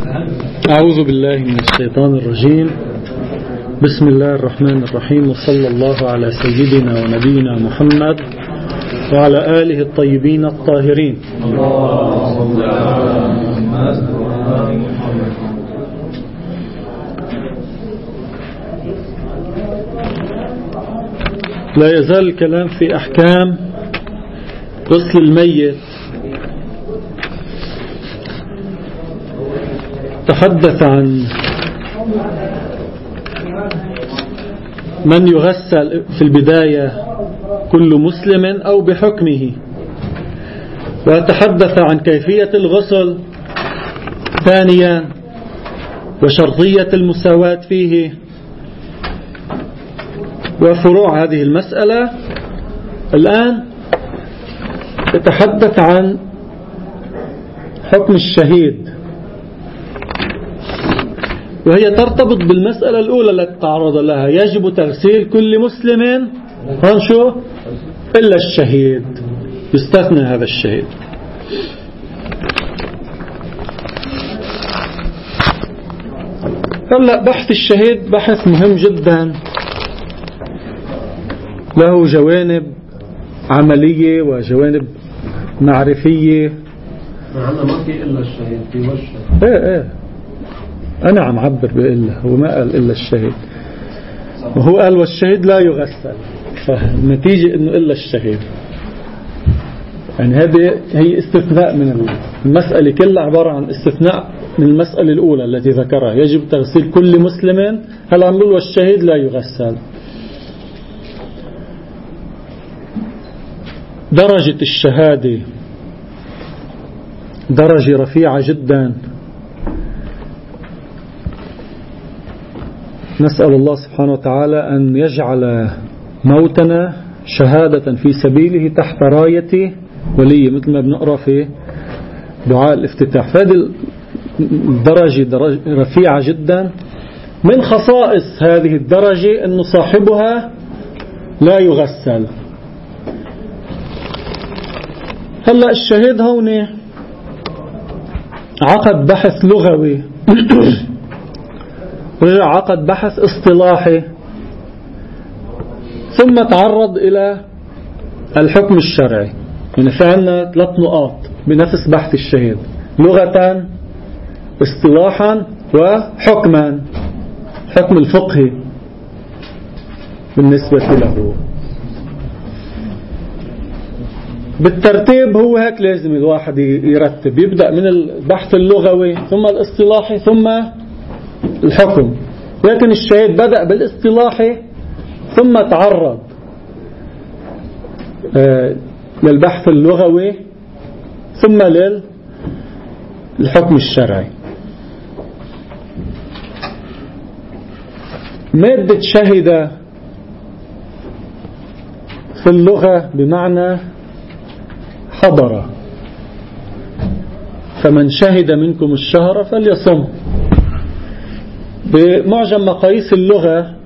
أعوذ بالله من الشيطان الرجيم. بسم الله الرحمن الرحيم، وصلى الله على سيدنا ونبينا محمد وعلى آله الطيبين الطاهرين. لا يزال الكلام في أحكام غسل الميت. تحدث عن من يغسل في البداية كل مسلم أو بحكمه، وتحدث عن كيفية الغسل ثانيا وشرطية المساواة فيه وفروع هذه المسألة. الآن يتحدث عن حكم الشهيد، وهي ترتبط بالمسألة الأولى التي تعرض لها. يجب تغسيل كل مسلم إلا الشهيد، يستثنى هذا الشهيد. هلأ بحث الشهيد بحث مهم جدا، له جوانب عملية وجوانب معرفية. ما في إلا الشهيد في وجه. ايه أنا عم عبر بإلا، هو ما قال إلا الشهيد، وهو قال والشهيد لا يغسل، فالنتيجة إنه إلا الشهيد. يعني هذه هي استثناء من المسألة كلها، عبارة عن استثناء من المسألة الأولى التي ذكرها. يجب تغسيل كل مسلم، هل عم نقول والشهيد لا يغسل. درجة الشهادة درجة رفيعة جدا. نسأل الله سبحانه وتعالى أن يجعل موتنا شهادة في سبيله تحت راية ولي، مثل ما بنقرأ في دعاء الافتتاح. فهذه الدرجة رفيعة جدا. من خصائص هذه الدرجة أن صاحبها لا يغسل. هلأ الشهيد هون عقد بحث لغوي رجع عقد بحث اصطلاحي، ثم تعرض إلى الحكم الشرعي. يعني في عندنا 3 نقاط بنفس بحث الشهيد: لغة، اصطلاحا، وحكما، حكم الفقهي بالنسبة له. بالترتيب هو هيك لازم الواحد يرتب، يبدأ من البحث اللغوي ثم الاصطلاحي ثم الحكم. لكن الشهيد بدأ بالاصطلاحي ثم تعرض للبحث اللغوي ثم للحكم الشرعي. مادة شهد في اللغة بمعنى حضر، فمن شهد منكم الشهر فليصم. بمعجم مقاييس اللغة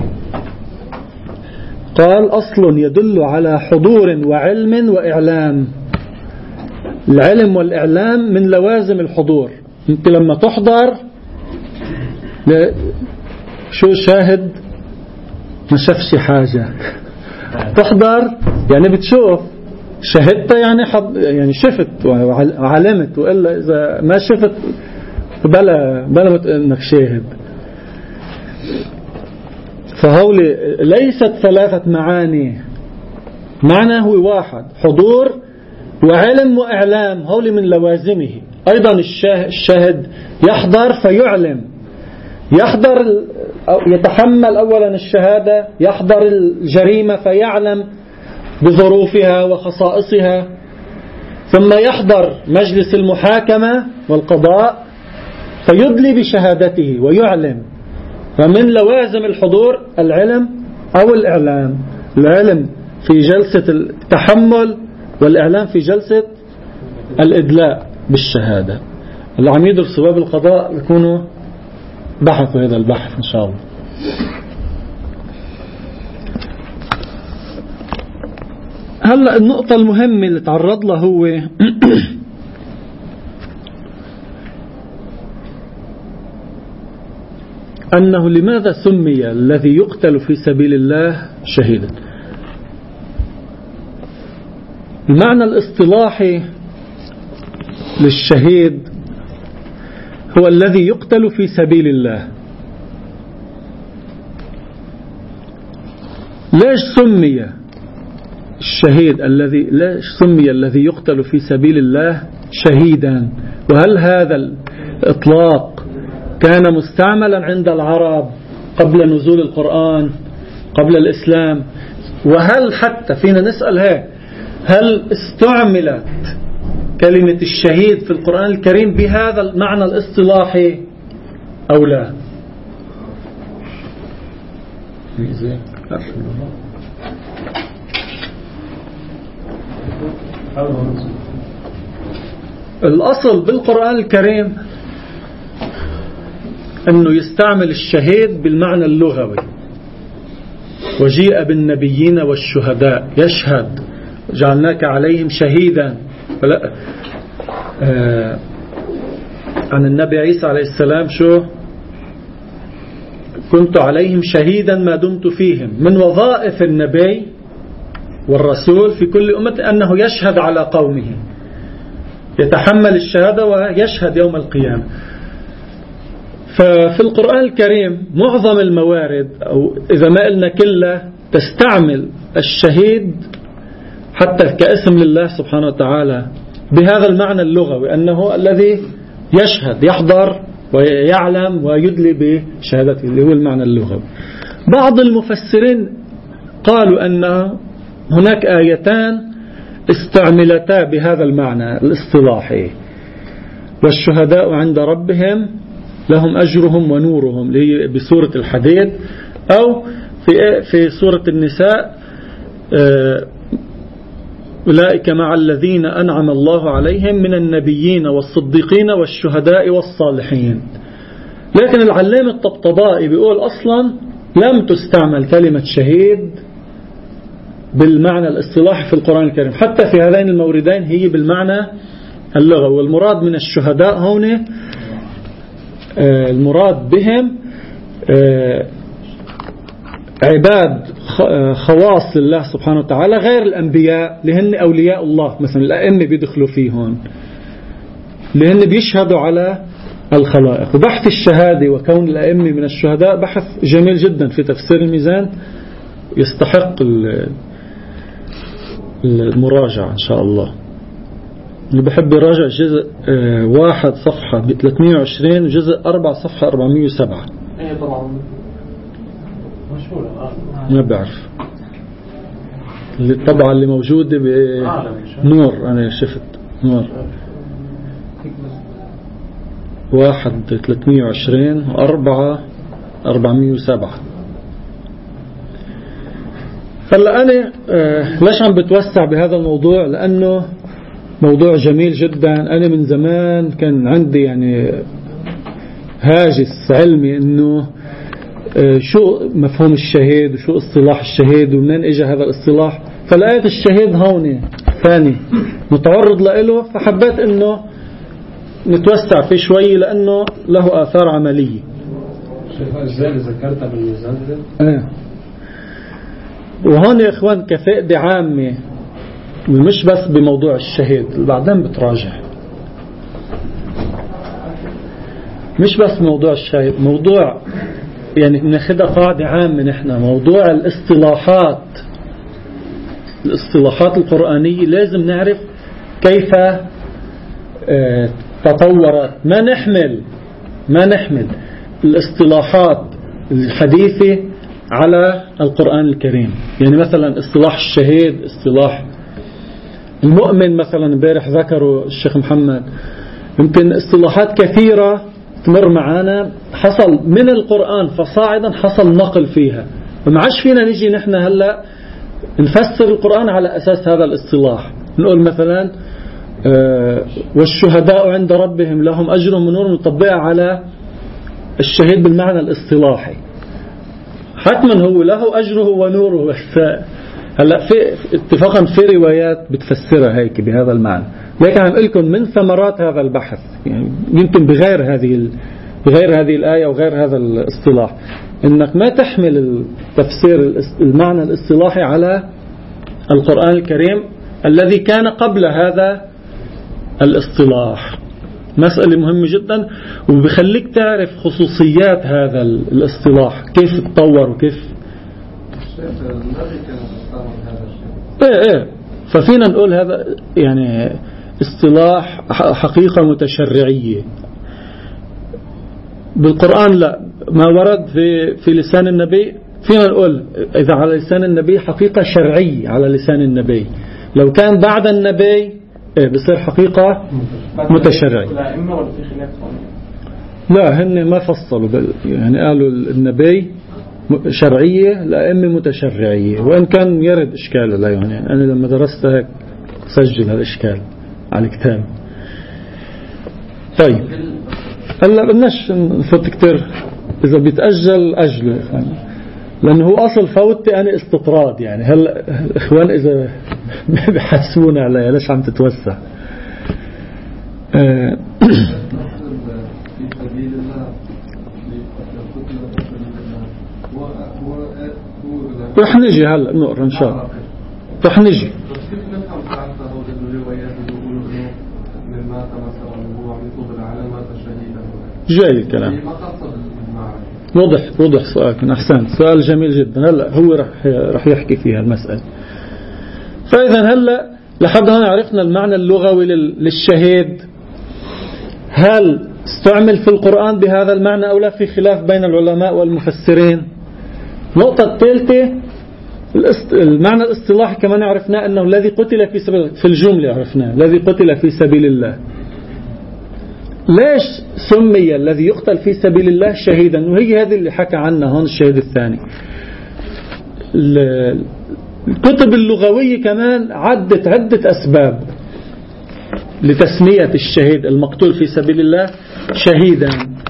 قال: أصل يدل على حضور وعلم وإعلام. العلم والإعلام من لوازم الحضور. انت لما تحضر شو شاهد؟ ما شافش حاجة. تحضر يعني بتشوف، شهدت يعني شفت وعلمت، وإلا إذا ما شفت بلا انك شاهد. فهولي ليست 3 معاني، معنى هو واحد: حضور وعلم وإعلام. هولي من لوازمه. أيضا الشاهد يحضر فيعلم، يحضر يتحمل أولا الشهادة، يحضر الجريمة فيعلم بظروفها وخصائصها، ثم يحضر مجلس المحاكمة والقضاء فيدلي بشهادته ويعلم. فمن لوازم الحضور العلم أو الإعلام. العلم في جلسة التحمل، والإعلام في جلسة الإدلاء بالشهادة. العميد والصواب القضاء يكونوا بحثوا هذا البحث إن شاء الله. هلأ النقطة المهمة اللي تعرض لها هو أنه لماذا سمي الذي يقتل في سبيل الله شهيدا. المعنى الاصطلاحي للشهيد هو الذي يقتل في سبيل الله. ليش سمي الشهيد ليش سمي الذي يقتل في سبيل الله شهيدا؟ وهل هذا الإطلاق كان مستعملا عند العرب قبل نزول القرآن قبل الإسلام؟ وهل حتى فينا نسأل هل استعملت كلمة الشهيد في القرآن الكريم بهذا المعنى الاصطلاحي أو لا؟ الأصل بالقرآن الكريم أنه يستعمل الشهيد بالمعنى اللغوي. وجيء بالنبيين والشهداء يشهد جعلناك عليهم شهيدا. عن النبي عيسى عليه السلام شو؟ كنت عليهم شهيدا ما دمت فيهم. من وظائف النبي والرسول في كل أمة أنه يشهد على قومه، يتحمل الشهادة ويشهد يوم القيامة. ففي القرآن الكريم معظم الموارد أو إذا ما قلنا كلها تستعمل الشهيد حتى كاسم لله سبحانه وتعالى بهذا المعنى اللغوي، أنه الذي يشهد يحضر ويعلم ويدلي بشهادته اللي هو المعنى اللغوي. بعض المفسرين قالوا أن هناك آيتان استعملتا بهذا المعنى الاصطلاحي: والشهداء عند ربهم لهم أجرهم ونورهم، اللي هي بسورة الحديد، أو في سورة النساء أولئك مع الذين أنعم الله عليهم من النبيين والصديقين والشهداء والصالحين. لكن العلامة الطبطبائي بيقول أصلا لم تستعمل كلمة شهيد بالمعنى الاصطلاحي في القرآن الكريم، حتى في هذين الموردين هي بالمعنى اللغوي. والمراد من الشهداء هنا المراد بهم عباد خواص لله سبحانه وتعالى غير الأنبياء، لهن أولياء الله، مثلا الأئمة بيدخلوا فيهم، لهن بيشهدوا على الخلائق. وبحث الشهادة وكون الأئمة من الشهداء بحث جميل جدا في تفسير الميزان، يستحق المراجعة إن شاء الله. اللي بحب يراجع جزء 1 صفحة 320 وجزء 4 صفحة 407. ايه طبعا مشهورة. ما بعرف الطبعة اللي موجودة بنور، أنا شفت نور 1 320 و4 407. هلا أنا ليش عم بتوسع بهذا الموضوع؟ لأنه موضوع جميل جدا. أنا من زمان كان عندي يعني هاجس علمي إنه شو مفهوم الشهيد وشو اصطلاح الشهيد ومنين اجى هذا الاصطلاح. فلقيت الشهيد هون ثاني متعرض له، فحبيت إنه نتوسع فيه شوي لأنه له آثار عملية. ازاي ذكرتها بالميزان ده؟ وهون يا إخوان كفائدة عامة، مش بس بموضوع الشهيد، بعدين بتراجع، مش بس موضوع الشهيد، موضوع يعني ناخدها قاعدة عامة نحن، موضوع الاصطلاحات القرآنية لازم نعرف كيف تطورت. ما نحمل الاصطلاحات الحديثة على القرآن الكريم. يعني مثلا اصطلاح الشهيد، اصطلاح المؤمن مثلا امبارح ذكروا الشيخ محمد، يمكن اصطلاحات كثيرة تمر معانا حصل من القرآن فصاعدا حصل نقل فيها، فما عادش فينا نجي نحن هلا نفسر القرآن على أساس هذا الاصطلاح. نقول مثلا والشهداء عند ربهم لهم أجرهم ونورهم، نطبقها على الشهيد بالمعنى الاصطلاحي. حتما هو له أجره ونوره، بس هلا في اتفاقا في روايات بتفسرها هيك بهذا المعنى. لكن عم أقول لكم من ثمرات هذا البحث، يعني يمكن بغير هذه بغير هذه الآية وغير هذا الاصطلاح، إنك ما تحمل التفسير المعنى الاصطلاحي على القرآن الكريم الذي كان قبل هذا الاصطلاح. مسألة مهمة جدا، وبخليك تعرف خصوصيات هذا الاصطلاح كيف تطور وكيف ايه. ففينا نقول هذا يعني اصطلاح حقيقة متشرعية. بالقرآن لا، ما ورد في لسان النبي فينا نقول إذا على لسان النبي حقيقة شرعية على لسان النبي. لو كان بعد النبي بصير حقيقة متشرعية. لا هن ما فصلوا يعني قالوا النبي شرعية الأئمة متشرعية، وإن كان يرد إشكال لا يعني أنا لما درست هيك سجل هالإشكال على الكتاب. طيب هلا بدناش نفوت كتير، إذا بيتأجل أجله لأنه هو أصل فوتي أنا استطراد يعني. هلا إخوان إذا بحسونا عليها ليش عم تتوسع رح نجي هلا نقرأ إن شاء الله رح نجي. جاي الكلام وضح سؤالك. أحسن، سؤال جميل جدا. هلا هو رح يحكي فيها المسألة. فإذا هلا لحد هنا عرفنا المعنى اللغوي للشهيد. هل استعمل في القرآن بهذا المعنى أو لا؟ في خلاف بين العلماء والمفسرين. النقطة الثالثة المعنى الاصطلاحي كمان عرفنا أنه الذي قتل في الجملة عرفنا الذي قتل في سبيل الله. ليش سمي الذي يقتل في سبيل الله شهيدا؟ وهي هذه اللي حكى عنها هون الشهيد الثاني. الكتب اللغوية كمان عدت عدة أسباب لتسمية الشهيد المقتول في سبيل الله شهيدا.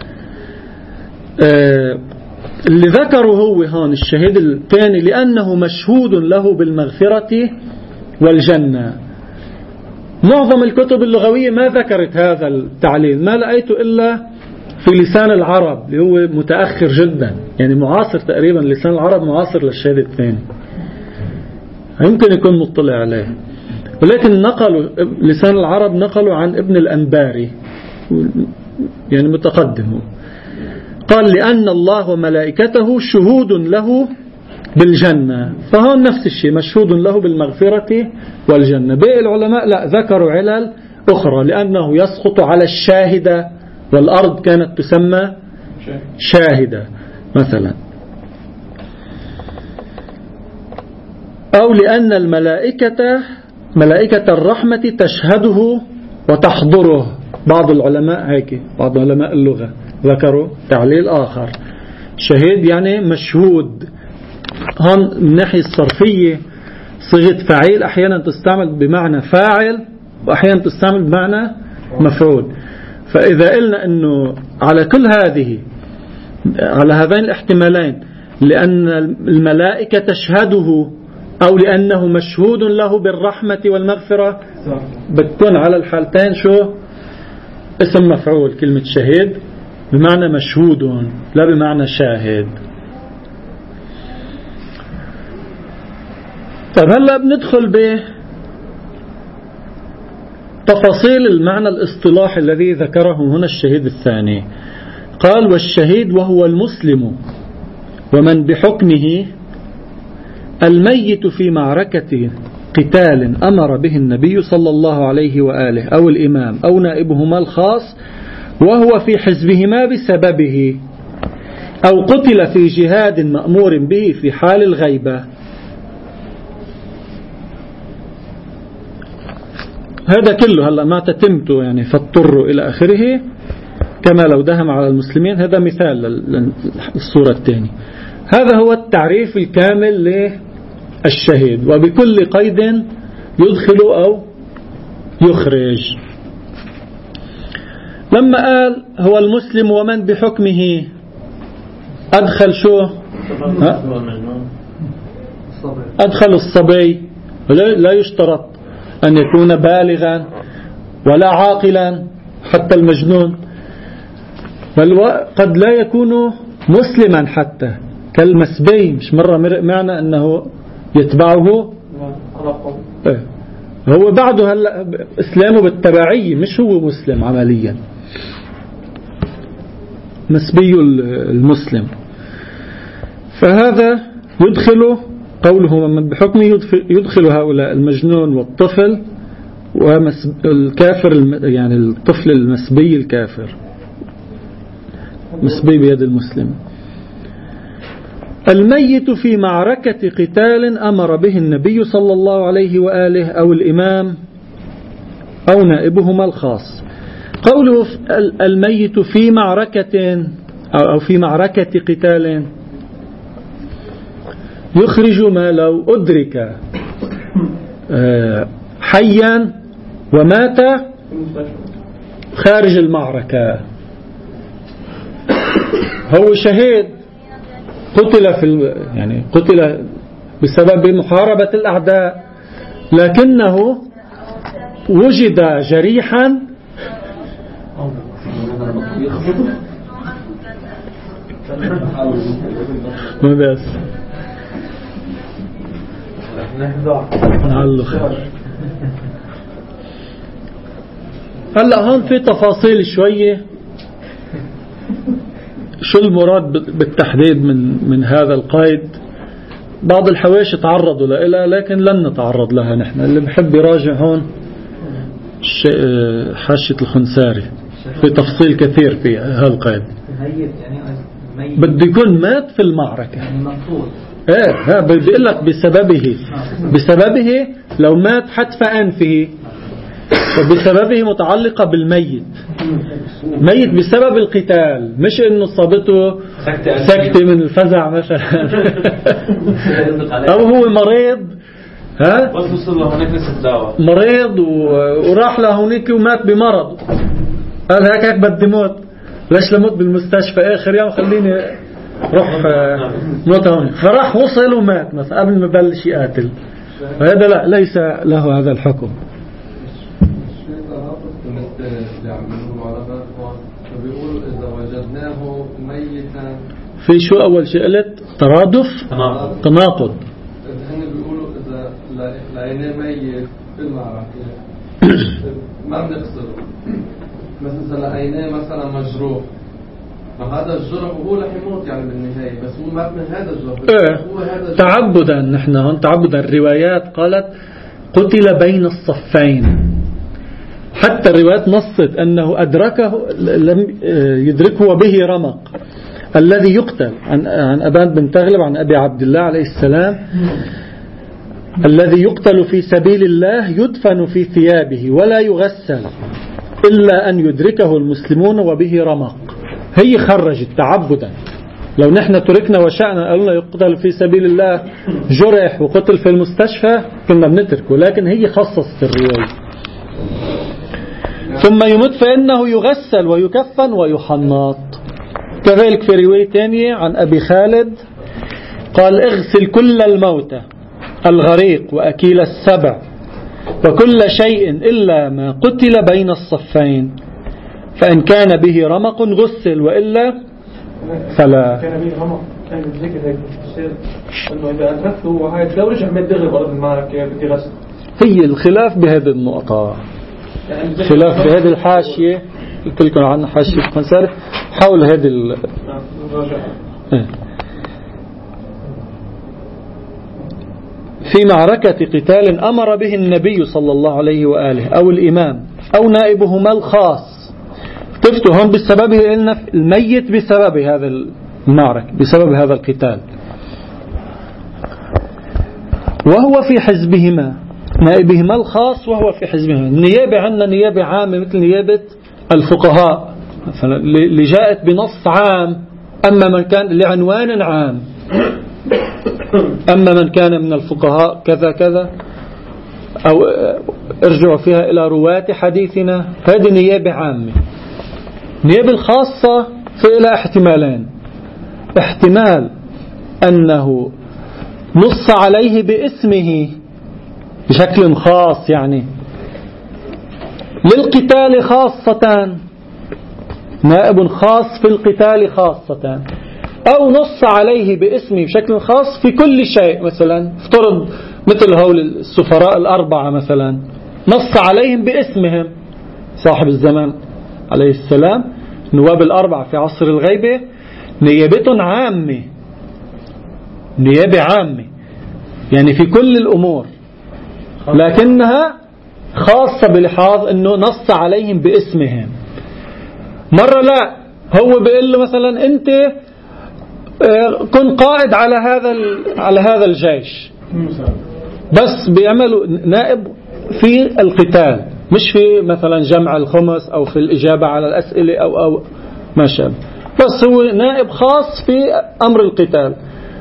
اللي ذكره هو هون الشهيد الثاني لأنه مشهود له بالمغفرة والجنة. معظم الكتب اللغوية ما ذكرت هذا التعليل، ما لقيته إلا في لسان العرب اللي هو متأخر جدا يعني معاصر تقريبا. لسان العرب معاصر للشهيد الثاني، يمكن يكون مطلع عليه، ولكن نقلوا لسان العرب نقلوا عن ابن الأنباري يعني متقدم. قال لأن الله وملائكته شهود له بالجنة، فهون نفس الشيء مشهود له بالمغفرة والجنة. باقي العلماء لا ذكروا علل أخرى، لأنه يسقط على الشاهدة، والأرض كانت تسمى شاهدة مثلا، أو لأن ملائكة الرحمة تشهده وتحضره. بعض العلماء هيك، بعض علماء اللغة ذكروا تعليل آخر. شهيد يعني مشهود. هون من الناحية الصرفية صيغة فعيل أحيانا تستعمل بمعنى فاعل وأحيانا تستعمل بمعنى مفعول. فإذا قلنا أنه على كل هذه على هذين الاحتمالين، لأن الملائكة تشهده أو لأنه مشهود له بالرحمة والمغفرة، بتكون على الحالتين شو؟ اسم مفعول كلمة شهيد بمعنى مشهود لا بمعنى شاهد. طيب هلا بندخل بتفاصيل المعنى الاصطلاحي الذي ذكره هنا الشهيد الثاني. قال والشهيد وهو المسلم ومن بحكمه الميت في معركة قتال أمر به النبي صلى الله عليه وآله أو الإمام أو نائبهما الخاص وهو في حزبهما بسببه، أو قتل في جهاد مأمور به في حال الغيبة. هذا كله هلأ ما تتمته يعني فاضطروا إلى آخره كما لو دهم على المسلمين. هذا مثال للصورة الثانية. هذا هو التعريف الكامل للشهيد، وبكل قيد يدخل أو يخرج. لما قال هو المسلم ومن بحكمه أدخل شو؟ أدخل الصبي، لا يشترط أن يكون بالغا ولا عاقلا، حتى المجنون. بل قد لا يكون مسلما حتى كالمسبي، مش مرة معنى أنه يتبعه هو بعده هلا إسلامه بالتبعية، مش هو مسلم عمليا، مسبي المسلم. فهذا يدخل قوله من بحكمه يدخل هؤلاء المجنون والطفل والكافر، يعني الطفل المسبي الكافر مسبي بيد المسلم. الميت في معركة قتال أمر به النبي صلى الله عليه وآله أو الإمام أو نائبهما الخاص. قوله الميت في معركة أو في معركة قتال يخرج ما لو أدرك حيا ومات خارج المعركة، هو شهيد قتل يعني قتل بسبب محاربة الأعداء، لكنه وجد جريحا ما بس هلا هون في تفاصيل شوية، شو المراد بالتحديد من هذا القيد. بعض الحواشي تعرضوا لها لكن لن نتعرض لها نحن. اللي بحب يراجع هون حاشية الخنساري في تفصيل كثير في هذا القيد. بده يكون مات في المعركة، ايه بيقول لك بسببه لو مات حتف أنفه وبسببه متعلقة بالميت، ميت بسبب القتال، مش انه صابته سكتة من الفزع مثلا او هو مريض مريض وراح لهونيك ومات بمرض، قال هيك بدي موت، ليش لموت بالمستشفى اخر يوم خليني روح موت هون، فراح وصل ومات مثلا قبل ما بلش يقاتل، هذا لا ليس له هذا الحكم. بيقول إذا وجدناه ميتا في شو أول شيء قلت ترادف تناقض. هن بيقولوا إذا لقيناه ميت في المعركة ما بنغسله، مثلا لقيناه مثلا مجروح، فهذا الجرح هو رح يموت يعني بالنهاية، بس هو مات من هذا الجرح. هو هذا تعبدا، نحن هون تعبدا. الروايات قالت قتل بين الصفين، حتى الروايات نصت أنه أدركه لم يدركه وبه رمق الذي يقتل عن أبان بن تغلب عن أبي عبد الله عليه السلام، الذي يقتل في سبيل الله يدفن في ثيابه ولا يغسل إلا أن يدركه المسلمون وبه رمق. هي خرجت تعبدا. لو نحن تركنا وشأنا قالنا يقتل في سبيل الله جرح وقتل في المستشفى كنا بنتركه، لكن هي خصصت الرواية. ثم يموت فإنه يغسل ويكفن ويحنط. كذلك في رواية ثانية عن أبي خالد قال اغسل كل الموتى الغريق وأكيل السبع وكل شيء إلا ما قتل بين الصفين، فإن كان به رمق غسل وإلا فلا. كان به رمق كان ذكر هيك الشيء أنه إذا أدركته وهاي لو رجع ما يدغل بأرض المعركة بدي غسل. هي الخلاف بهذه النقطة، خلاف بهذه الحاشية قلت لكم عن حاشية الخنساري حول هذه في معركة قتال أمر به النبي صلى الله عليه وآله أو الإمام أو نائبهما الخاص. تفتوا هم بسببه لأن الميت بسبب هذا المعركة بسبب هذا القتال، وهو في حزبهما نائبهما الخاص وهو في حزبهما. النيابة عندنا نيابة عامة مثل نيابة الفقهاء مثلا اللي جاءت بنص عام، أما من كان لعنوان عام، أما من كان من الفقهاء كذا كذا أو ارجعوا فيها إلى رواة حديثنا، هذه نيابة عامة. النيابة الخاصة في إلى احتمالين: احتمال أنه نص عليه باسمه بشكل خاص يعني للقتال خاصة، نائب خاص في القتال خاصة، أو نص عليه باسمه بشكل خاص في كل شيء. مثلا افترض مثل هؤلاء السفراء الأربعة مثلا نص عليهم باسمهم صاحب الزمان عليه السلام، نواب الأربعة في عصر الغيبة نيابة عامة، نيابة عامة يعني في كل الأمور، لكنها خاصة بلحاظ أنه نص عليهم باسمهم. مرة لا، هو بيقول له مثلا أنت كن قائد على هذا الجيش، بس بيعملوا نائب في القتال، مش في مثلا جمع الخمس أو في الإجابة على الأسئلة أو ما شابه، بس هو نائب خاص في أمر القتال.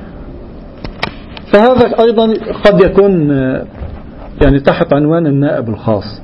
فهذا أيضا قد يكون يعني تحت عنوان النائب الخاص.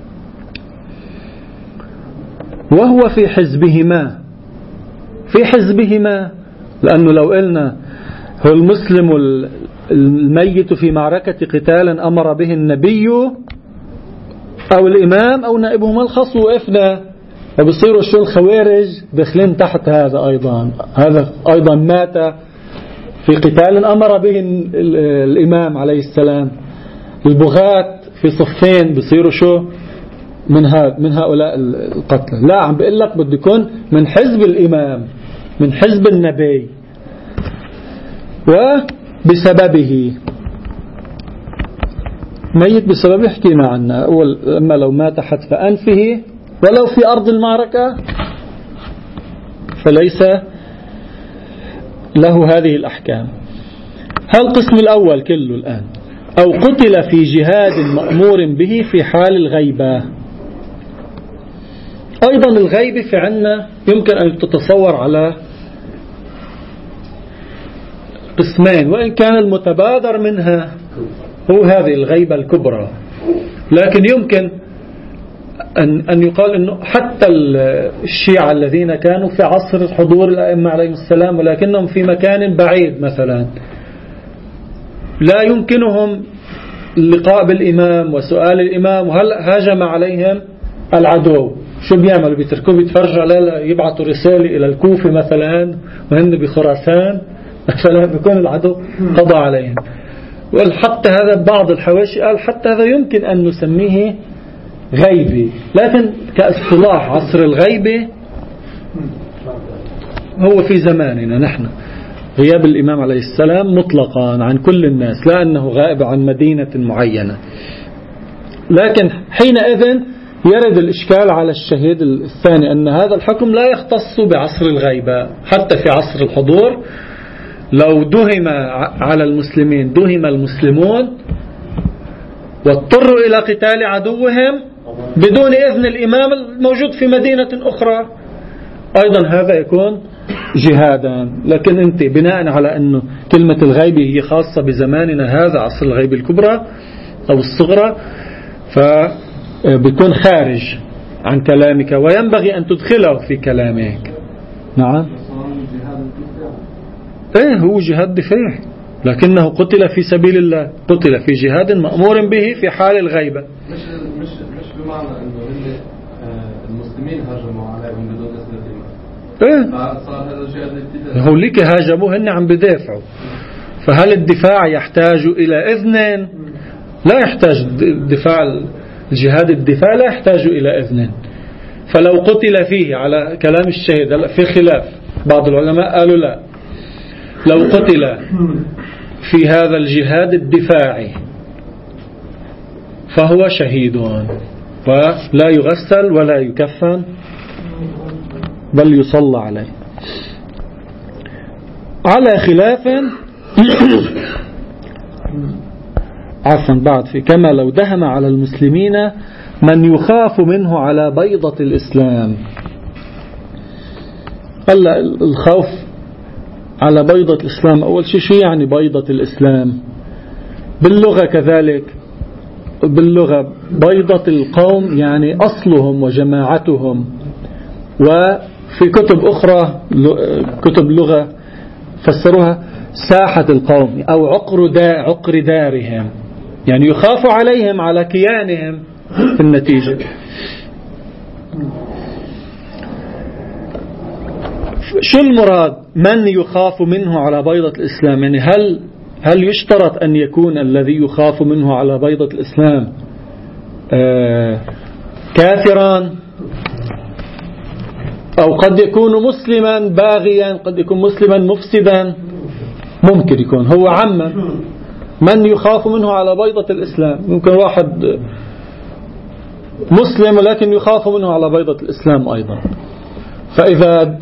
وهو في حزبهما، في حزبهما، لأنه لو قلنا هو المسلم الميت في معركة قتال أمر به النبي أو الإمام أو نائبهما الخاص وقفنا، وبصيروا شو الخوارج داخلين تحت هذا أيضا. هذا أيضا مات في قتال أمر به الإمام عليه السلام. البغاة في صفين بصيروا شو من هؤلاء القتلى. لا، عم بقول لك بده يكون من حزب الإمام، من حزب النبي. وبسببه ميت بسببه حكينا عنه أول، أما لو مات حتف أنفه ولو في أرض المعركة فليس له هذه الأحكام. هالقسم الأول كله الآن. أو قتل في جهاد مأمور به في حال الغيبة. أيضا الغيبة في عنا يمكن أن تتصور على قسمين، وإن كان المتبادر منها هو هذه الغيبة الكبرى، لكن يمكن أن يقال أنه حتى الشيعة الذين كانوا في عصر حضور الأئمة عليهم السلام ولكنهم في مكان بعيد مثلا لا يمكنهم اللقاء بالإمام وسؤال الإمام، وهل هاجم عليهم العدو شو بيعملوا؟ بيتركوا بيتفرجوا، لا يبعثوا رسالة إلى الكوفة مثلا وهن بخراسان مثلا بيكون العدو قضى عليهم. وحتى هذا بعض الحواشي قال حتى هذا يمكن أن نسميه غيبي، لكن كاصطلاح عصر الغيبة هو في زماننا نحن غياب الإمام عليه السلام مطلقا عن كل الناس، لا أنه غائب عن مدينة معينة. لكن حينئذ يرد الإشكال على الشهيد الثاني أن هذا الحكم لا يختص بعصر الغيبة. حتى في عصر الحضور لو دهم على المسلمين، دهم المسلمون واضطروا إلى قتال عدوهم بدون إذن الإمام الموجود في مدينة أخرى، أيضا هذا يكون جهادا. لكن أنت بناء على أنه كلمة الغيبة هي خاصة بزماننا هذا عصر الغيبة الكبرى أو الصغرى، فبيكون خارج عن كلامك وينبغي أن تدخله في كلامك. نعم، إيه هو جهاد دفاع، لكنه قتل في سبيل الله، قتل في جهاد مأمور به في حال الغيبة. مش بمعنى أنه المسلمين هجموا عليهم بدون إذن الإمام. صار هذا جهاد الابتداء. هو ليك هاجموا هن عم بدافعوا، فهل الدفاع يحتاج إلى إذن؟ لا يحتاج. دفاع الجهاد الدفاع لا يحتاج إلى إذن. فلو قتل فيه على كلام الشهيد في خلاف، بعض العلماء قالوا لا، لو قتل في هذا الجهاد الدفاعي فهو شهيد ولا يغسل ولا يكفن بل يصلى عليه، على خلاف عفوا بعد في كما لو دهم على المسلمين من يخاف منه على بيضة الإسلام. قال الخوف على بيضة الإسلام، أول شيء شو يعني بيضة الإسلام؟ باللغة كذلك، باللغة بيضة القوم يعني أصلهم وجماعتهم. وفي كتب أخرى كتب لغة فسروها ساحة القوم أو عقر دارهم، يعني يخاف عليهم على كيانهم في النتيجة. شو المراد من يخاف منه على بيضة الإسلام؟ يعني هل يشترط أن يكون الذي يخاف منه على بيضة الإسلام كافرا، أو قد يكون مسلما باغيا، قد يكون مسلما مفسدا، ممكن يكون هو عما من يخاف منه على بيضة الإسلام. ممكن واحد مسلم ولكن يخاف منه على بيضة الإسلام أيضا. فإذا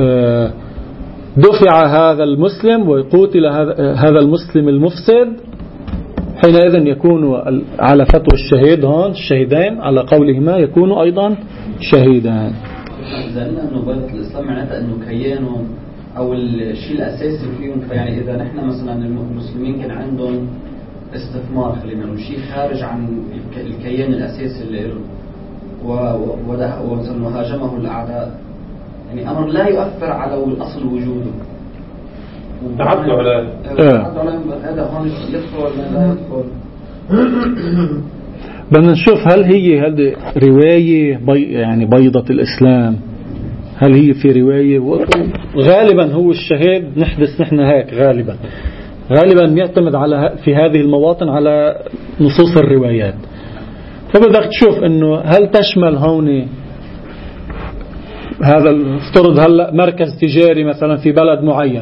دفع هذا المسلم وقتل هذا المسلم المفسد، حينئذ يكون على فتوى الشهيد، هون الشهيدين على قولهما يكون أيضا شهيدان. إذا قلنا أنه بيضة الإسلام معناتها أنه كيانهم أو الشيء الأساسي فيهم، فيعني إذا نحن مثلا المسلمين كان عندهم استثمار، خلينا نقول شيء خارج عن الكيان الأساسي اللي له وهاجمه الأعداء، يعني أمر لا يؤثر على الأصل وجوده، تعدوا على هذا هون يدخل ولا لا يدخل؟ بدنا نشوف هل هي هذه رواية يعني بيضة الإسلام، هل هي في رواية؟ غالبا هو الشهيد نحدث نحن هيك غالبا يعتمد على في هذه المواطن على نصوص الروايات. فبدك تشوف انه هل تشمل هون هذا افترض هلا مركز تجاري مثلا في بلد معين،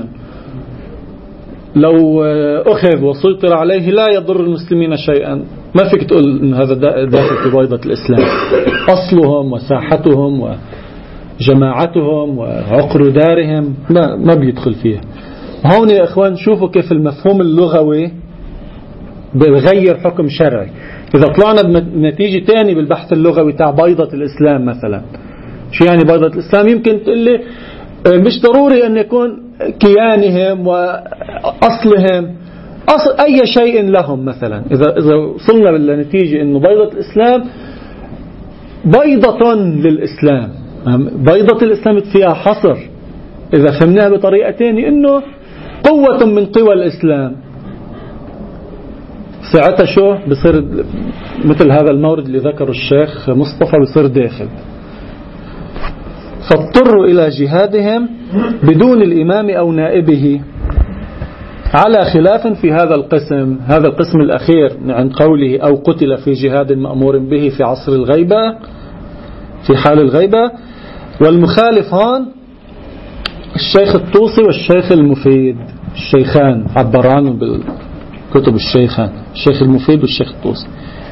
لو أخذ وسيطر عليه لا يضر المسلمين شيئا، ما فيك تقول إن هذا داخل في بيضة الإسلام. أصلهم وساحتهم وجماعتهم وعقر دارهم ما بيدخل فيها. هون يا إخوان شوفوا كيف المفهوم اللغوي بغير حكم شرعي. إذا طلعنا بنتيجة تاني بالبحث اللغوي تاع بيضة الإسلام مثلا، شو يعني بيضة الإسلام؟ يمكن تقول لي مش ضروري أن يكون كيانهم وأصلهم أي شيء لهم. مثلا إذا وصلنا للنتيجة أنه بيضة الإسلام بيضة للإسلام، بيضة الإسلام فيها حصر. إذا فهمناها بطريقة تانية أنه قوة من قوى الإسلام، ساعتها شو بصير مثل هذا المورد اللي ذكره الشيخ مصطفى بصير داخل. فاضطروا إلى جهادهم بدون الإمام أو نائبه، على خلاف في هذا القسم الأخير عند قوله أو قتل في جهاد مأمور به في عصر الغيبة، في حال الغيبة. والمخالف هون الشيخ الطوسي والشيخ المفيد، الشيخان عبر عنهم بالكتب، الشيخان الشيخ المفيد والشيخ الطوسي.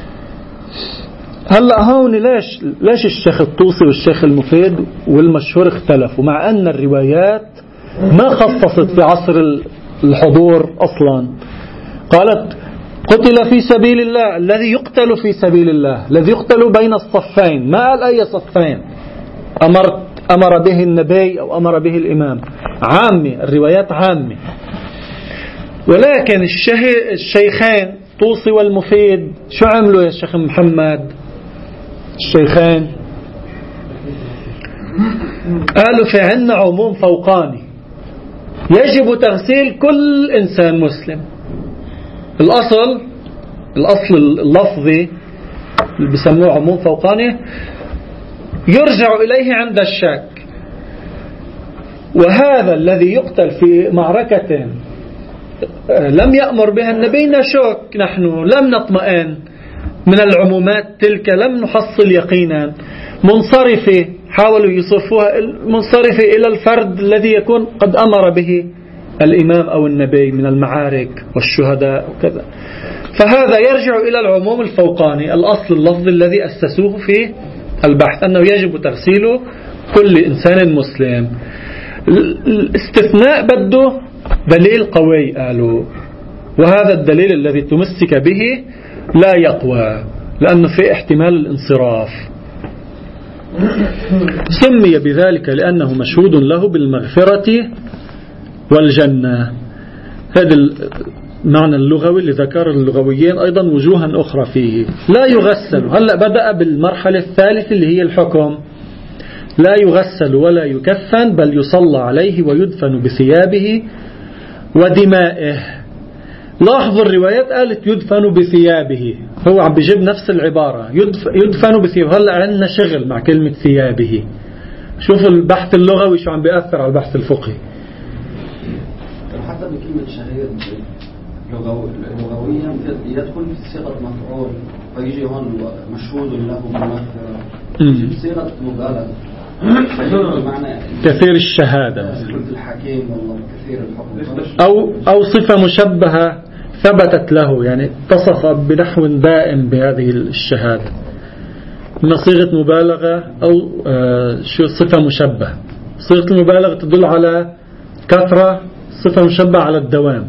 هلأ هون ليش الشيخ الطوسي والشيخ المفيد والمشهور اختلفوا، مع أن الروايات ما خصصت في عصر الحضور أصلا؟ قالت قتل في سبيل الله، الذي يقتل في سبيل الله، الذي يقتل بين الصفين، ما قال أي صفين أمر به النبي أو أمر به الإمام، عامة، الروايات عامة. ولكن الشيخين طوسي والمفيد شو عملوا يا شيخ محمد؟ الشيخين قالوا في عنا عموم فوقاني يجب تغسيل كل إنسان مسلم. الأصل اللفظي اللي بيسموه عموم فوقاني يرجع إليه عند الشك، وهذا الذي يقتل في معركة لم يأمر بها النبي نشك، نحن لم نطمئن من العمومات تلك، لم نحصل يقينا، منصرفة، حاولوا يصرفوها منصرفة إلى الفرد الذي يكون قد أمر به الإمام أو النبي من المعارك والشهداء وكذا. فهذا يرجع إلى العموم الفوقاني، الأصل اللفظ الذي أسسوه في البحث أنه يجب تغسيل كل إنسان مسلم. الاستثناء بده دليل قوي قالوا، وهذا الدليل الذي تمسك به لا يقوى لأنه في احتمال الانصراف. سمي بذلك لأنه مشهود له بالمغفرة والجنة. هذا المعنى اللغوي اللي ذكر اللغويين أيضا وجوها أخرى فيه. لا يغسل، هلأ بدأ بالمرحلة الثالثة اللي هي الحكم. لا يغسل ولا يكفن، بل يصلى عليه ويدفن بثيابه ودمائه. لاحظوا الروايات قالت يدفن بثيابه، هو عم بيجيب نفس العبارة يدفن بثيابه. هلا عندنا شغل مع كلمة ثيابه. شوفوا البحث اللغوي شو عم بيأثر على البحث الفقهي. حتى بكلمة شهيد لغويا يدخل في صيغة مفعول، فيجي هون مشهود له بالمغفرة، يجي بصيغة مبالغة بمعنى كثير الشهادة الحكيم والله كثير الحكم، أو صفة مشبهة ثبتت له، يعني اتصف بنحو دائم بهذه الشهادة، من صيغة مبالغة أو شو صفة مشبهة. صيغة المبالغة تدل على كثرة، صفة مشبهة على الدوام.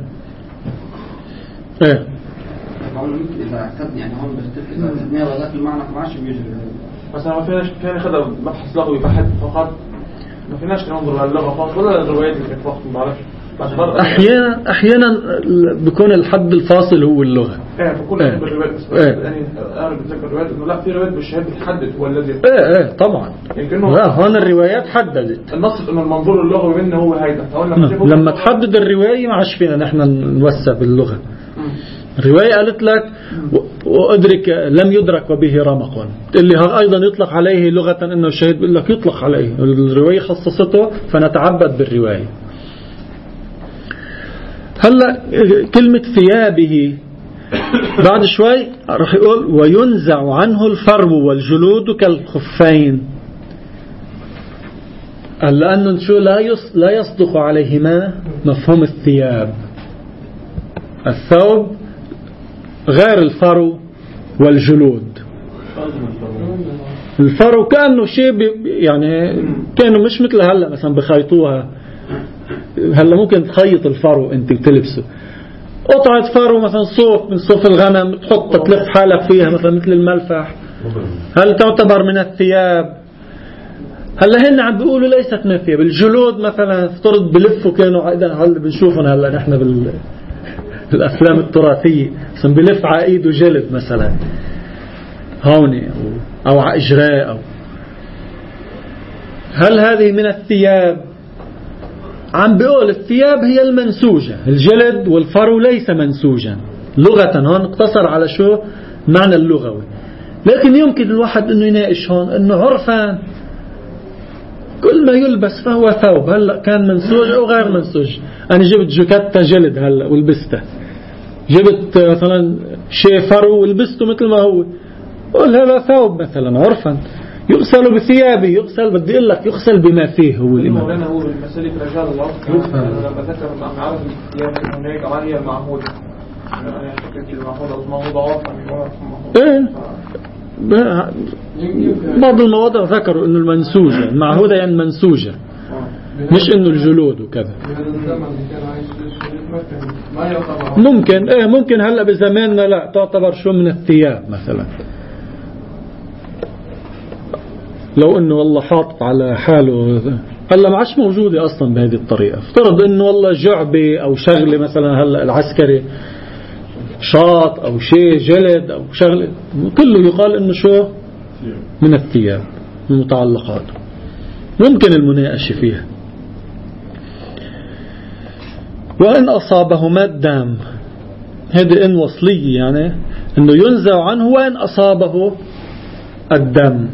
ايه إذا اعتدنا يعني هون بختلف، إذا اعتدنا وذاك المعنى ما عادش بيجري. مثلا ما فيناش خدها بحث لغوي بحث فقط، ما فيناش ننظر على اللغة فقط ولا الروايات اللي كانت وقت ما بعرفش. أحيانا بيكون الحد الفاصل هو اللغة. في كل الروايات، بس يعني أنا بتذكر الروايات إنه لا، في روايات بالشهادة بتحدد هو الذي. طبعا. هون الروايات حددت. النص إنه المنظور اللغوي منه هو هيدا. لما تحدد الرواية ما عادش فينا نحن نوسع باللغة. الرواية قالت لك وأدرك لم يدرك وبه رمق، اللي أيضا يطلق عليه لغة إنه الشهيد، بيقول لك يطلق عليه، الرواية خصصته فنتعبد بالرواية. هلا كلمة ثيابه بعد شوي راح يقول وينزع عنه الفرو والجلود كالخفين، لأنه شو لا يصدق عليهما مفهوم الثياب. الثوب غير الفرو والجلود. الفرو كأنه شيء يعني كانوا مش مثل هلا مثلا بخيطوها. هلا ممكن تخيط الفرو انت وتلبسه قطعة فرو مثلا صوف من صوف الغنم، تحط تلف حالك فيها مثلا مثل الملفح. هل تعتبر من الثياب؟ هلا هن عم بيقولوا ليست من الثياب. الجلود مثلا افترض بلفوا، كانوا هلا بنشوفهم هلا نحن بالافلام التراثية مثلا بلف على ايده جلد مثلا هون او على اجراء أو. هل هذه من الثياب؟ عم بيقول الثياب هي المنسوجة، الجلد والفرو ليس منسوجا لغة. هون اقتصر على شو معنى اللغوي، لكن يمكن الواحد انه يناقش هون انه عرفا كل ما يلبس فهو ثوب. هلا كان منسوج او غير منسوج. انا جبت جاكيتة جلد هلا ولبسته، جبت مثلا شيء فرو ولبسته مثل ما هو، قول هذا ثوب مثلا عرفا. يغسل بثيابه، يغسل بدي اقول لك يغسل بما فيه. هو الإمام مولانا هو المسألة رجال العرف لما ذكر أن عرف الثياب هناك كمان هي المعهودة، يعني فكرة المعهودة أو معهودة عرفا. بعض المواضع ذكروا إنه المنسوجة المعهودة يعني منسوجة، مش إنه الجلود وكذا. ممكن هلا بزماننا لا تعتبر شو من الثياب مثلا. لو انه والله حاطط على حاله هلا ما عادش موجوده اصلا بهذه الطريقه. افترض انه والله جعبه او شغله مثلا هلا العسكري شاط او شيء جلد او شغله، كله يقال انه شو من الثياب من المتعلقات. ممكن المناقشه فيها. وان اصابهما الدم، هذه ان وصليه يعني انه ينزع عنه وان اصابه الدم.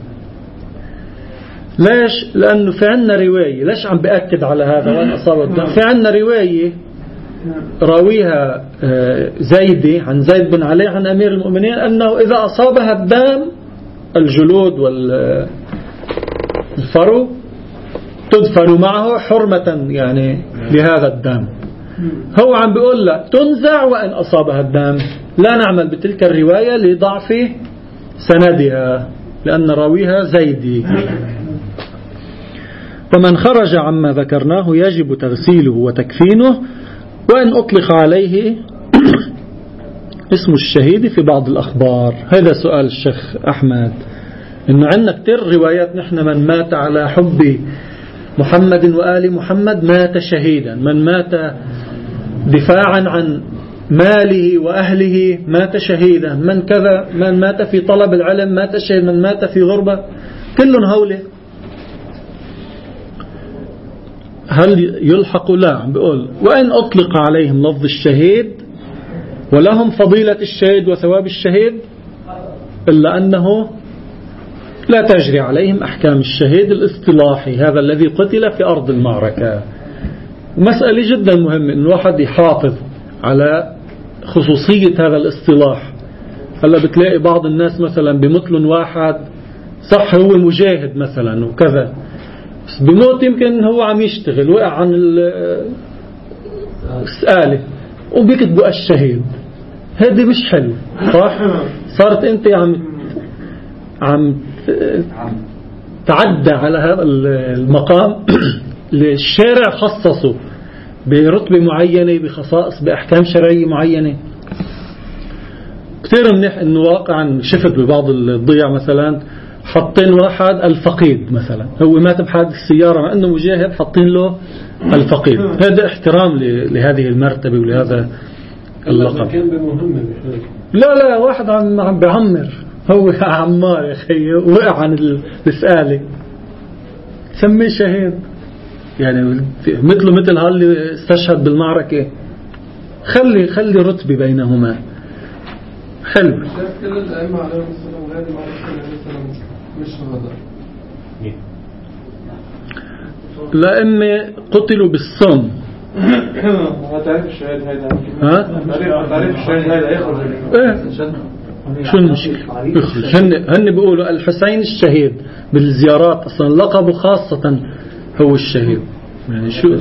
ليش؟ لأنه في عنا رواية. ليش عم بأكد على هذا وأن أصابه الدم؟ في عنا رواية راويها زيدي عن زيد بن علي عن أمير المؤمنين أنه إذا أصابها الدم الجلود والفرو تدفن معه حرمة يعني لهذا الدم. هو عم بيقول لك تنزع وإن أصابها الدم. لا نعمل بتلك الرواية لضعف سندها لأن راويها زيدي. ومن خرج عما ذكرناه يجب تغسيله وتكفينه، وإن أطلق عليه اسم الشهيد في بعض الأخبار. هذا سؤال الشيخ أحمد، إنه عندنا كتير روايات نحن من مات على حب محمد وآل محمد مات شهيدا، من مات دفاعا عن ماله وأهله مات شهيدا، من كذا، من مات في طلب العلم مات شهيدا، من مات في غربة، كلهم هؤلاء. هل يلحق؟ لا، عم بيقول وإن أطلق عليهم لفظ الشهيد ولهم فضيلة الشهيد وثواب الشهيد إلا أنه لا تجري عليهم أحكام الشهيد الاصطلاحي، هذا الذي قتل في أرض المعركة. مسألة جدا مهمة أن الواحد يحافظ على خصوصية هذا الاصطلاح. هلا بتلاقي بعض الناس مثلا بمثل واحد صح هو مجاهد مثلا وكذا، بس بموت يمكن هو عم يشتغل وقع عن السآلة وبيكتبوا الشهيد. هذه مش حلو، صح؟ صارت انت عم تعدى على هذا المقام للشارع خصصه برتبة معينة، بخصائص، بأحكام شرعية معينة. كثير منيح انه واقعا شفت ببعض الضيع مثلا حطين واحد الفقيد مثلا، هو مات بحادث السيارة مع انه مجاهد، حطين له الفقيد. هذا احترام لهذه المرتبة ولهذا اللقب. لا واحد عم بعمر، هو عمار يا خي، وقع عن السآلة، سميه شهيد. يعني مثل هاللي استشهد بالمعركة، خلي رتبة بينهما. حلو. كل الأئمة عليهم السلام وهذه معركة مش هذا. الأئمة قتلوا بالصم. تعريف الشهيد هذا. تعريف الشهيد هذا يخرج. شو المشكلة؟ يخرج. هن بيقولوا الحسين الشهيد بالزيارات، أصلا لقبه خاصة هو الشهيد. يعني شو؟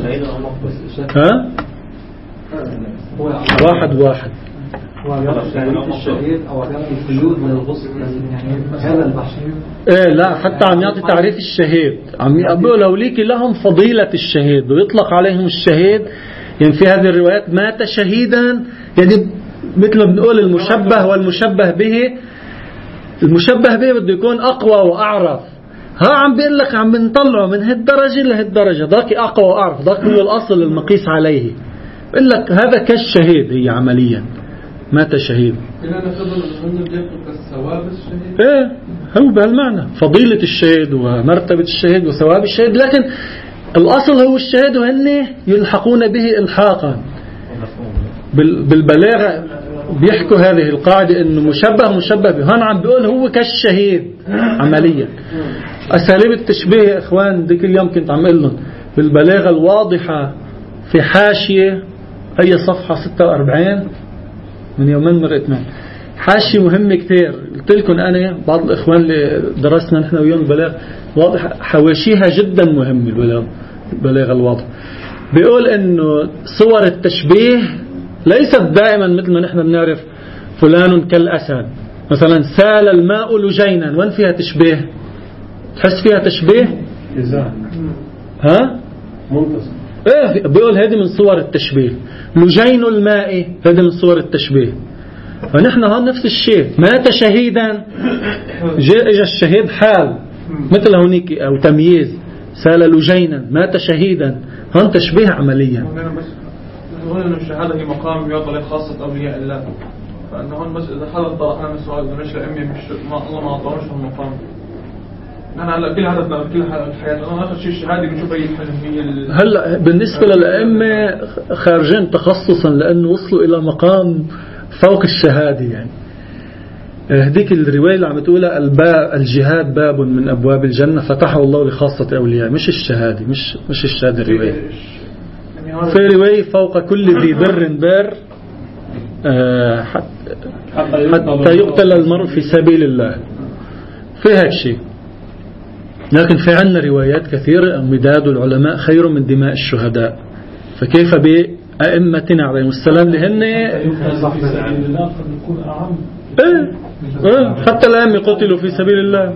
واحد الشهيد أو يعطي قيود للغسل، يعني هذا البحث. لا حتى عم يعطي تعريف الشهيد، عم يقول أوليك لهم فضيلة الشهيد، ويطلق عليهم الشهيد. يعني في هذه الروايات مات شهيدا، يعني مثل ما بنقول المشبه والمشبه به. المشبه به بده يكون أقوى وأعرف. عم بيقول لك عم بنطلعه من هالدرجة لهالدرجة، ذاك أقوى وأعرف، ذاك هو الأصل المقيس عليه. بيقول لك هذا كالشهيد، هي عمليا مات شهيد. إلا نفضل أنه بيأخذ كالثواب الشهيد. هو بهالمعنى فضيلة الشهيد ومرتبة الشهيد وثواب الشهيد، لكن الأصل هو الشهيد، وهن يلحقون به إلحاقا. بالبلاغة بيحكوا هذه القاعدة إنه مشبه به. هون عم بيقول هو كالشهيد عمليا. أساليب التشبيه يا إخوان ذيك اليوم كنت عم أقول لهم بالبلاغة الواضحة في حاشية أي صفحة 46 من يومين مرقت معي، حاشية مهمة كتير. قلت لكم أنا بعض الإخوان اللي درسنا نحن ويوم بلاغ واضح، حواشيها جدا مهمة. البلاغة الواضحة بيقول إنه صور التشبيه ليست دائما مثل ما نحن بنعرف فلان كالأسد مثلا، سال الماء لجينا، وين فيها تشبيه؟ تحس فيها تشبيه؟ منتصف. بيقول هذه من صور التشبيه. لجين الماء هذه من صور التشبيه. فنحن هون نفس الشيء، مات شهيدا، اجى الشهيد حال مثل هونيك او تمييز، سال لجينا، مات شهيدا، هون تشبيه عمليا. بس نقول إنه الشهادة هي مقام يعطى لخاصة أولياء الله، فإنه هون بس إذا حدا طرحنا من السؤال إذا مش لأمي مش الله ما أعطاهوش المقام. أنا هلا كل هذا كل الحياة أنا آخر شيء الشهادة بنشوف أي الحجم هي هلا بالنسبة للأئمة خارجين تخصصا لأنه وصلوا إلى مقام فوق الشهادة. يعني هذيك الرواية اللي عم تقولها الجهاد باب من أبواب الجنة فتحه الله لخاصة أولياء، مش الشهادة، مش الشهادة الرواية. في رواية فوق كل ذي بر بار حتى يقتل المرء في سبيل الله، في هيك شيء. لكن في عنا روايات كثيرة مداد العلماء خير من دماء الشهداء، فكيف بأئمتنا عليهم السلام لهن حتى الأئمة قتلوا في سبيل الله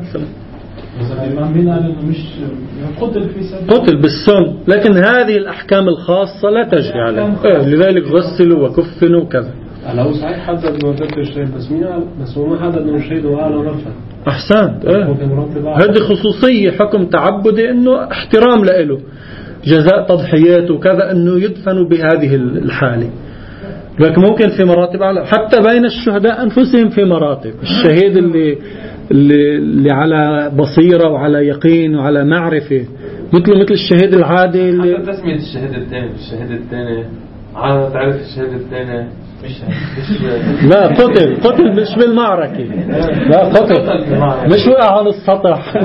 قتل بالسم، لكن هذه الأحكام الخاصة لا تجري عليه. لذلك غسلوا وكفنوا وكذا. لو صحيح حدد انه قتل الشهيد بس هو ما حدد انه الشهيد وعلى رفع. أحسنت. هذه خصوصية حكم تعبدي، انه احترام له، جزاء تضحيات وكذا، انه يدفنوا بهذه الحالة. لكن ممكن في مراتب أعلى، حتى بين الشهداء أنفسهم في مراتب. الشهيد اللي على بصيرة وعلى يقين وعلى معرفة، مثل الشهيد العادي حتى تسمية الشهيد الثاني على تعرف الشهيد الثاني لا قتل مش بالمعركة. لا قتل مش وقع على السطح.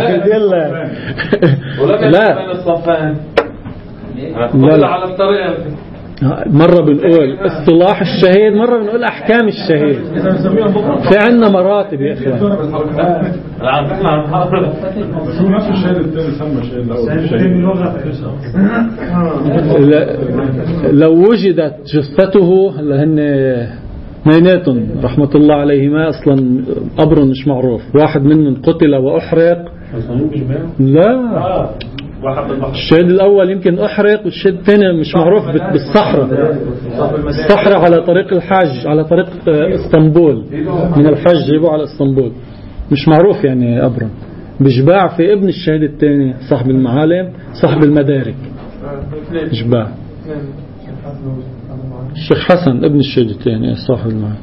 لا الصفان لا على الطريق. مرة بنقول اصطلاح الشهيد، مرة بنقول أحكام الشهيد. في عنا مراتب يا إخوان. نفس الشهيد الثاني سمى شهيد لو وجدت جثته لهن اثنيناتهم رحمة الله عليهما أصلا قبر مش معروف، واحد منهم قتل وأحرق. لا الشهيد الأول يمكن أحرق، والشهيد الثاني مش معروف بالصحراء. الصحراء على طريق الحج، على طريق اسطنبول، من الحج يجيبوا على اسطنبول، مش معروف يعني قبره. بجباع في ابن الشهيد الثاني صاحب المعالم صاحب المدارك، جباع الشيخ حسن ابن الشهيد الثاني صاحب المعالم.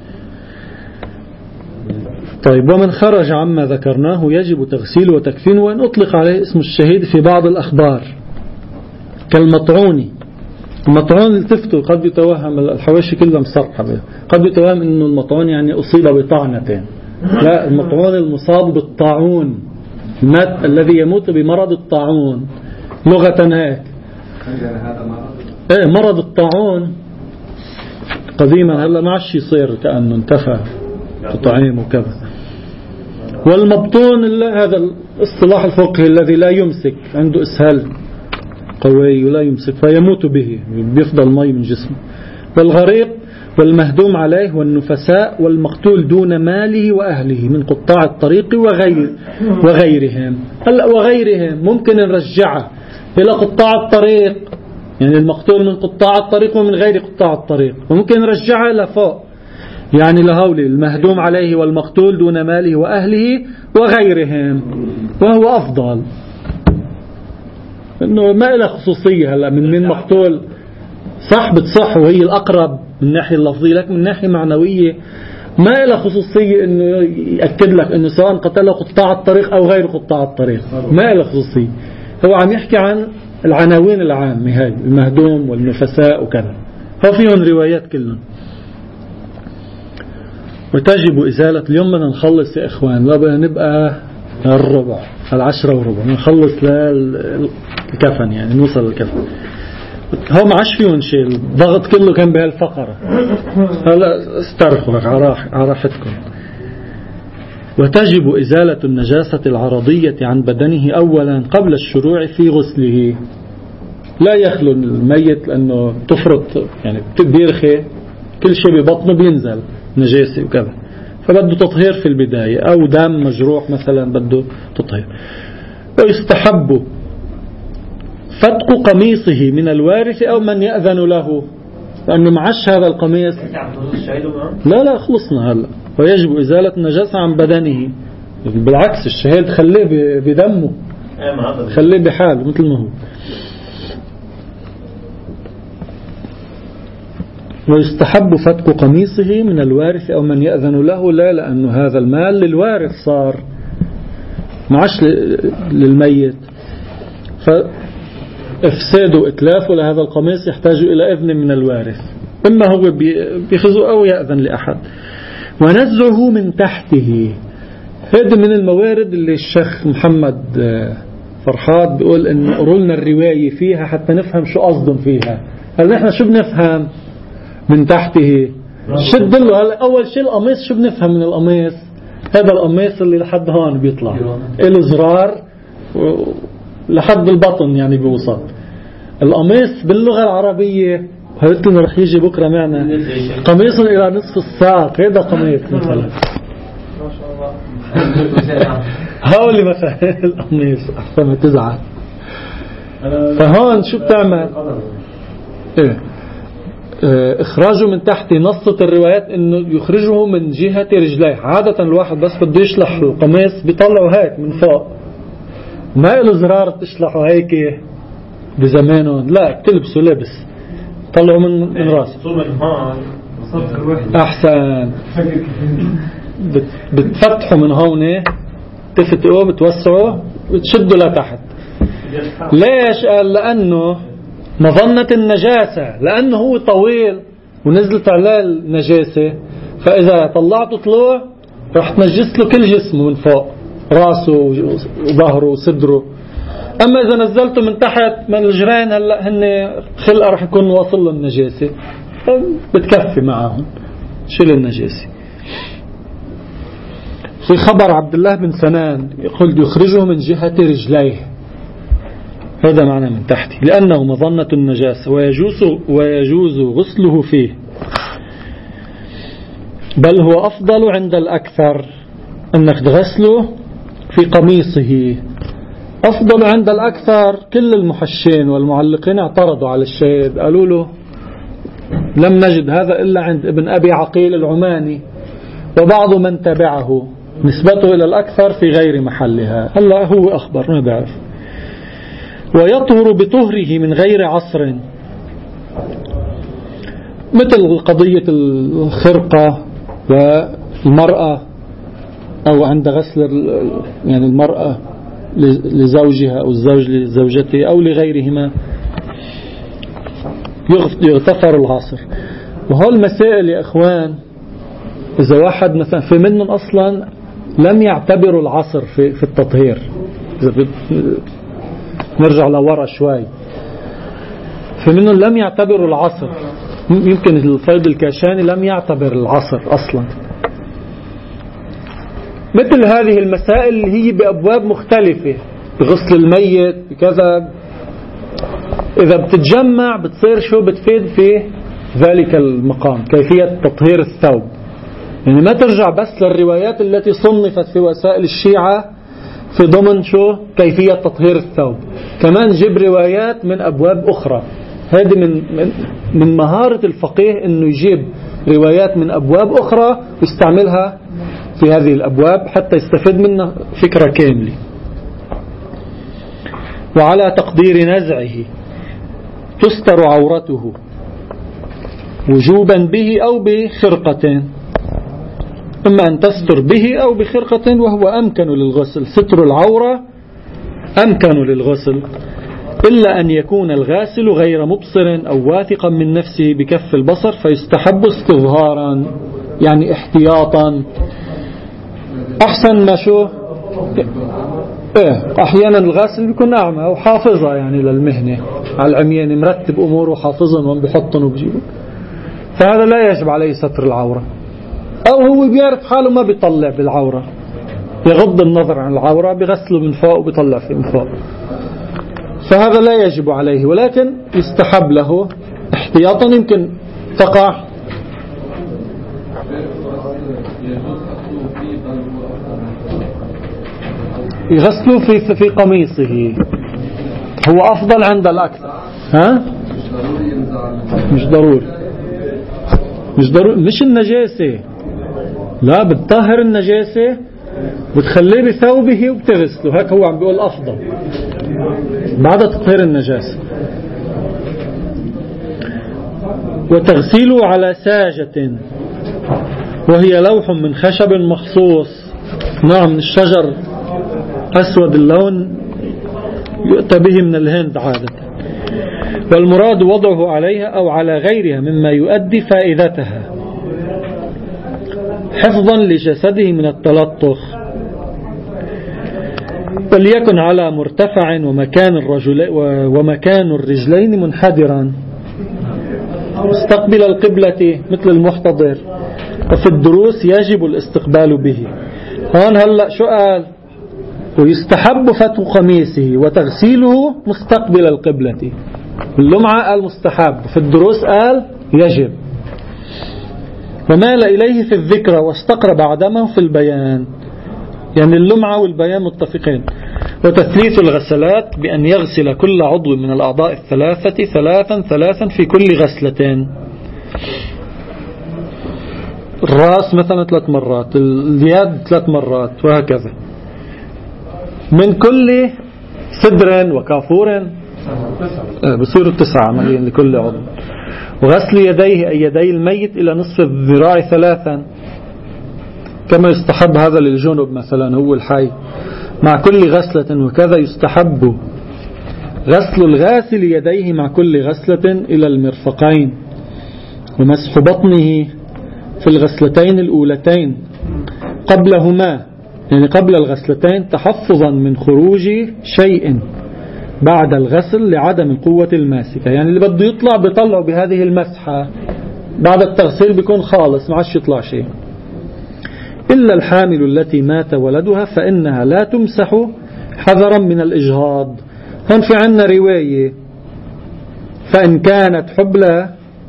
طيب، ومن خرج عما ذكرناه يجب تغسيله وتكفينه، وأن أطلق عليه اسم الشهيد في بعض الأخبار كالمطعون. المطعون التفتوا قد يتوهم، الحواشي كلها مسرحة، قد يتوهم أنه المطعون يعني أصيب بطعنة. لا، المطعون المصاب بالطاعون، المات الذي يموت بمرض الطاعون لغة هيك. مرض الطاعون قديما، هلا ما عادش يصير، كأنه انتفى تطعيم وكذا. والمبطون هذا الاصطلاح الفقهي الذي لا يمسك، عنده إسهال قوي ولا يمسك فيموت به، بيفضل مي من جسمه. والغريق والمهدوم عليه والنفساء والمقتول دون ماله وأهله من قطاع الطريق وغيرهم. هلا وغيرهم ممكن نرجعه إلى قطاع الطريق، يعني المقتول من قطاع الطريق ومن غير قطاع الطريق، وممكن نرجعه إلى فوق، يعني لهولي المهدوم عليه والمقتول دون ماله وأهله وغيرهم، وهو أفضل إنه ما إله خصوصية. هلا من مقتول صح بتصح وهي الأقرب من الناحية اللفظية، لكن من الناحية المعنوية ما إله خصوصية إنه يأكد لك إنه سواء قتله قطاع الطريق أو غير قطاع الطريق، ما إله خصوصية. هو عم يحكي عن العناوين العامة هاي، المهدوم والنفساء وكذا، هو فيهم روايات كلهم. وتجب إزالة اليوم بدنا نخلص يا إخوان، لا بدنا نبقى الربع 10:15 نخلص للكفن، يعني نوصل للكفن. هو ما عاش فيهم شيء، الضغط كله كان بهالفقرة. هلا استرخوا على راحتكم. وتجب إزالة النجاسة العرضية عن بدنه أولا قبل الشروع في غسله. لا يخلو الميت لأنه تفرط، يعني بيرخي كل شيء ببطنه بينزل نجاسة وكذا، فبده تطهير في البداية، أو دم مجروح مثلا بده تطهير. ويستحب فتق قميصه من الوارث أو من يأذن له، لأنه معش هذا القميص. لا خلصنا هلا. ويجب إزالة النجاسة عن بدنه، بالعكس الشهيد خليه بدمه، خليه بحاله مثل ما هو. ويستحب فتق قميصه من الوارث أو من يأذن له، لا لأنه هذا المال للوارث صار معش للميت، فإفساده وإتلافه لهذا القميص يحتاج إلى إذن من الوارث، إما هو بيخذه أو يأذن لأحد. ونزعه من تحته، هذا من الموارد اللي الشيخ محمد فرحات بيقول إنه قروا لنا الرواية فيها حتى نفهم شو قصدهم فيها. هل نحن شو بنفهم من تحته؟ شد له أول شيء القميص، شو بنفهم من القميص؟ هذا القميص اللي لحد هون بيطلع له زرار لحد البطن، يعني بيوصل. القميص باللغة العربية هلتنا رح يجي بكرة معنا قميص إلى نصف الساق، هذا قميص مثلا. ما شاء الله. هاولي مثلا القميص أحسن ما تزعل. فهون شو بتعمل؟ إخراجه من تحت. نصت الروايات إنه يخرجه من جهة رجليه. عادة الواحد بس بده يشلح القميص بيطلعه هيك من فوق، ما له زرار تشلحه هيك بزمانه، لا بتلبسه لبس طلعه من راسه أحسن. بتفتحه من هون، تفتقه بتوسعه وتشده لتحت. ليش؟ قال لأنه مظنة النجاسة، لأنه هو طويل ونزلت عليه النجاسة، فإذا طلعته طلوع راح تنجس له كل جسمه من فوق، راسه وظهره وصدره. أما إذا نزلته من تحت من الجرين هلا هن خلقه راح يكون واصل له النجاسة، بتكفي معهم شيل النجاسة. في خبر عبد الله بن سنان يقول يخرجه من جهة رجليه، هذا معنى من تحته، لأنه مظنة النجاسة ويجوز غسله فيه، بل هو أفضل عند الأكثر أنك تغسله في قميصه. أفضل عند الأكثر. كل المحشين والمعلقين اعترضوا على الشهيد، قالوا له لم نجد هذا إلا عند ابن أبي عقيل العماني وبعض من تبعه، نسبته إلى الأكثر في غير محلها. هلا هو أخبر ما بعرف. ويطهر بطهره من غير عصر، مثل قضية الخرقة والمرأة، أو عند غسل يعني المرأة لزوجها أو الزوج لزوجته أو لغيرهما يغتفر العصر. وهو المسائل يا إخوان، إذا واحد مثلا في منهم أصلا لم يعتبروا العصر في التطهير، إذا نرجع لورا شوي، في منهم لم يعتبروا العصر. يمكن الفيض الكاشاني لم يعتبر العصر أصلا. مثل هذه المسائل اللي هي بأبواب مختلفة، بغسل الميت بكذا، إذا بتتجمع بتصير شو بتفيد في ذلك المقام، كيفية تطهير الثوب. يعني ما ترجع بس للروايات التي صنفت في وسائل الشيعة في ضمن شو كيفية تطهير الثوب، كمان جيب روايات من أبواب أخرى. هذه من مهارة الفقيه إنه يجيب روايات من أبواب أخرى ويستعملها في هذه الأبواب حتى يستفيد منها فكرة كاملة. وعلى تقدير نزعه تستر عورته وجوبا به أو بخرقة، إما أن تستر به أو بخرقة، وهو أمكن للغسل. ستر العورة أمكن للغسل، إلا أن يكون الغاسل غير مبصر أو واثقا من نفسه بكف البصر، فيستحب استظهارا يعني احتياطا. أحسن ما شو أحيانا الغاسل بيكون أعمى وحافظة يعني للمهنة على العميان، مرتب أموره وحافظهم وبيحطهم وبجيبه، فهذا لا يجب عليه ستر العورة. أو هو بيعرف حاله ما بيطلع بالعورة، يغض النظر عن العورة، بغسله من فوق وبيطلع فيه من فوق، فهذا لا يجب عليه، ولكن يستحب له احتياطا يمكن تقع. يغسلوا في قميصه، هو أفضل عند الأكثر. ها؟ مش ضروري مش النجاسة، لا بتطهر النجاسة بتخليه بثوبه وبتغسله، هيك هو عم بيقول أفضل بعد تطهير النجاسة. وتغسيله على ساجة، وهي لوح من خشب مخصوص، نوع من الشجر أسود اللون يؤتى به من الهند عادة، والمراد وضعه عليها أو على غيرها مما يؤدي فائدتها حفظا لجسده من التلطخ. وليكن على مرتفع ومكان الرجلين منحدرا مستقبل القبلة مثل المحتضر. وفي الدروس يجب الاستقبال به. هون هلأ شو قال؟ ويستحب فتح قميصه وتغسيله مستقبل القبلة. اللمعة قال مستحب، في الدروس قال يجب. ومال إليه في الذكرى واستقرب عدمه في البيان، يعني اللمعة والبيان متفقين. وتثليث الغسلات بأن يغسل كل عضو من الأعضاء الثلاثة ثلاثا في كل غسلتين. الرأس مثلا 3 مرات، اليد 3 مرات، وهكذا من كل صدر وكافور بصير 9 عمليا لكل عضو. وغسل يديه أي يدي الميت إلى نصف الذراع 3، كما يستحب هذا للجنب مثلا هو الحي مع كل غسلة. وكذا يستحب غسل الغاسل يديه مع كل غسلة إلى المرفقين، ومسح بطنه في الغسلتين الأولتين قبلهما، يعني قبل الغسلتين، تحفظا من خروج شيء بعد الغسل لعدم القوة الماسكة. يعني اللي بده يطلع بيطلعه بهذه المسحة، بعد التغسيل بيكون خالص ما عادش يطلع شيء. إلا الحامل التي مات ولدها فإنها لا تمسح حذرا من الإجهاض. هون في عنا رواية فإن كانت حبلى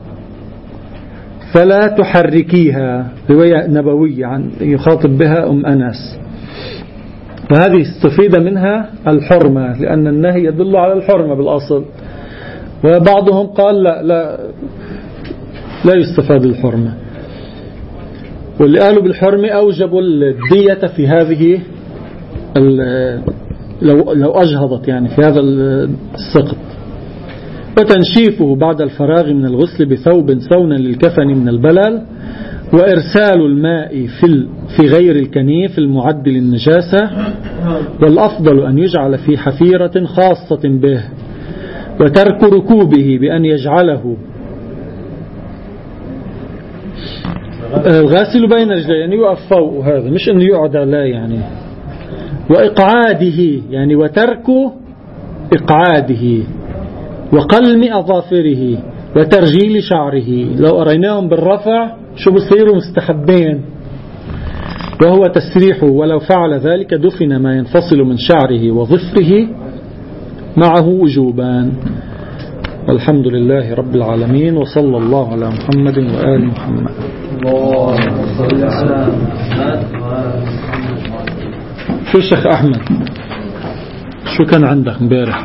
فلا تحركيها، رواية نبوية عن يخاطب بها أم أنس، وهذه استفيد منها الحرمة لأن النهي يدل على الحرمة بالأصل، وبعضهم قال لا يستفاد الحرمة، واللي قالوا بالحرمة أوجبوا الدية في هذه لو أجهضت يعني في هذا السقط. وتنشيفه بعد الفراغ من الغسل بثوب سونا للكفن من البلل، وإرسال الماء في غير الكنيف المعد للنجاسة، والأفضل أن يجعل في حفيرة خاصة به، وترك ركوبه بأن يجعله الغاسل بين رجليه، يعني يقف فوق، هذا مش أنه يقعد لا يعني، وإقعاده يعني وترك إقعاده، وقلم أظافره، وترجيل شعره. لو أريناهم بالرفع شو بصيروا مستحبين، وهو تسريحه، ولو فعل ذلك دفن ما ينفصل من شعره وظفره معه وجوبان. الحمد لله رب العالمين، وصلى الله على محمد وآل محمد. شو الشيخ أحمد شو كان عندك امبارح؟